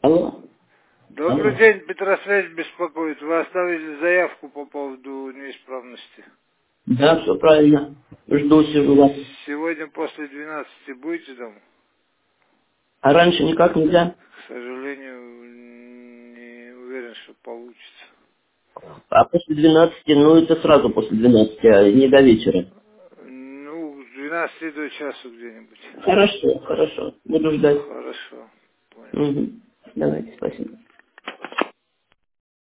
Алло. Добрый день, Петросвязь беспокоит. Вы оставили заявку по поводу неисправности. Да, все правильно. Жду, сижу вас. Сегодня после 12 будете дома? А раньше никак нельзя? К сожалению, не уверен, что получится. А после 12, ну это сразу после 12, а не до вечера. Ну, с 12 до часу где-нибудь. Хорошо, хорошо. Буду ждать. Хорошо, понял. Угу. Давайте, спасибо.